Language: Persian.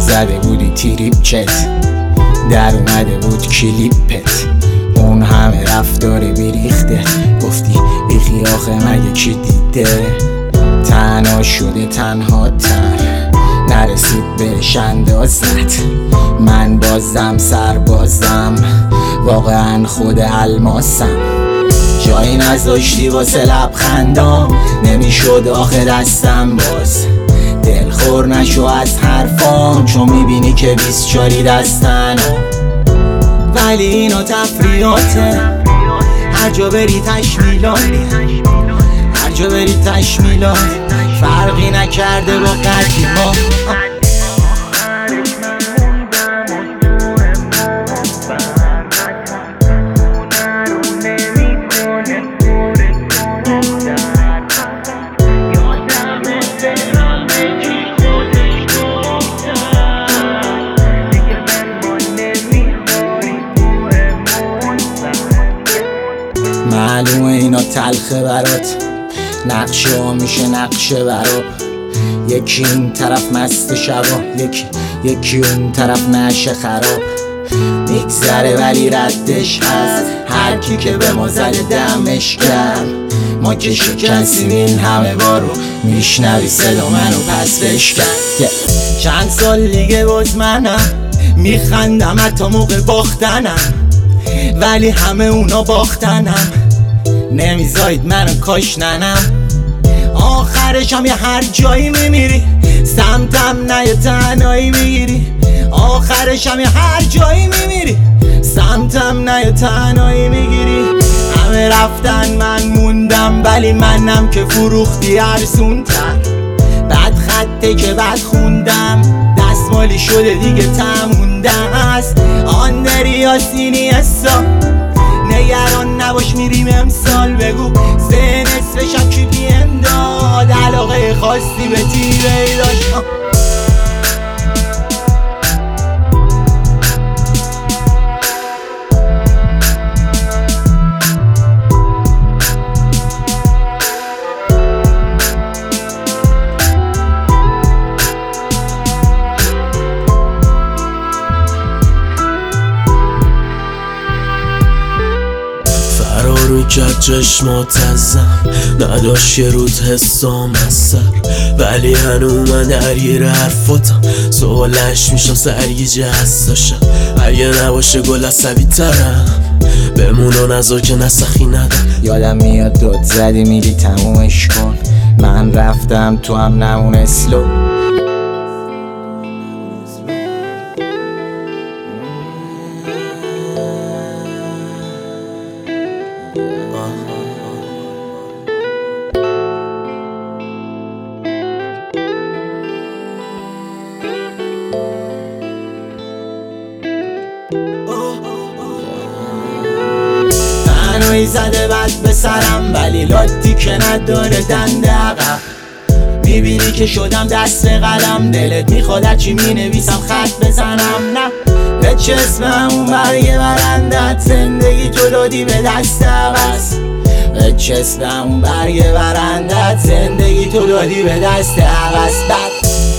زده بودی تریپچت، در اومده بود کلیپت، اون همه رفتار بیریخته، گفتی بیخی آخه مگه کی دیده، تنها شده تنها تر، نرسید بهش اندازت، من بازم سربازم، واقعا خود الماسم، جایی نذاشتی واسه لبخندام، نمیشد آخه دستم باز، دلخور نشو از حرفام، چون میبینی که 24 دستن، ولی اینا تفریاته، هر جا بری تشمیلات، هر جا بری تشمیلات، فرقی نکرده با قدیما. معلومه اینا تلخه برات، نقشه ها میشه نقشه برات، یکی این طرف مست شبا، یکی اون طرف نشه خراب، میگذره ولی ردش هست، هر کی که به ما زده دمش کرد، ما که شکستیم این همه بارو، میشنوی صدا منو پس بشکن، چند سال دیگه باز منم میخندم حتی موقع باختنم، ولی همه اونا باختنم، نمیذارید منو کاشننم، آخرشم یه هر جایی میمیری، سمتم نه یه تنهایی میگیری، آخرشم یه هر جایی میمیری، سمتم نه یه تنهایی میگیری، همه رفتن من موندم، ولی منم که فروختی ارزون‌تر، بد خطه که بد خوندم، دستمالی شده دیگه تمونده است، آن دریاسینی حسا، نگران نباش میریم امسال، بگو سه نصف شب کی پیم داد، علاقه خاصی به تیره داشت. روی کرد چشمات ازم، نداشت یه روز حسام از سر، ولی هنو من درگیر حرفاتم، سوالش میشم سرگیجه حساشم، اگه نباشه گل عصبی ترم، بمون و نذار که نسخی ندم، یادم میاد داد زدی میگی تمومش کن، من رفتم تو هم نمون اسلو، تنهایی زده بد به سرم، ولی لاتی که نداره دنده عقب، میبینی که شدم دست قلم، دلت میخواد هرچی مینویسم خط بزنم، نه به چه اسم همون برگ برندت، زندگی تو دادی به دست عوض، به چه اسم همون برگ برندت، زندگی تو دادی به دست عوض،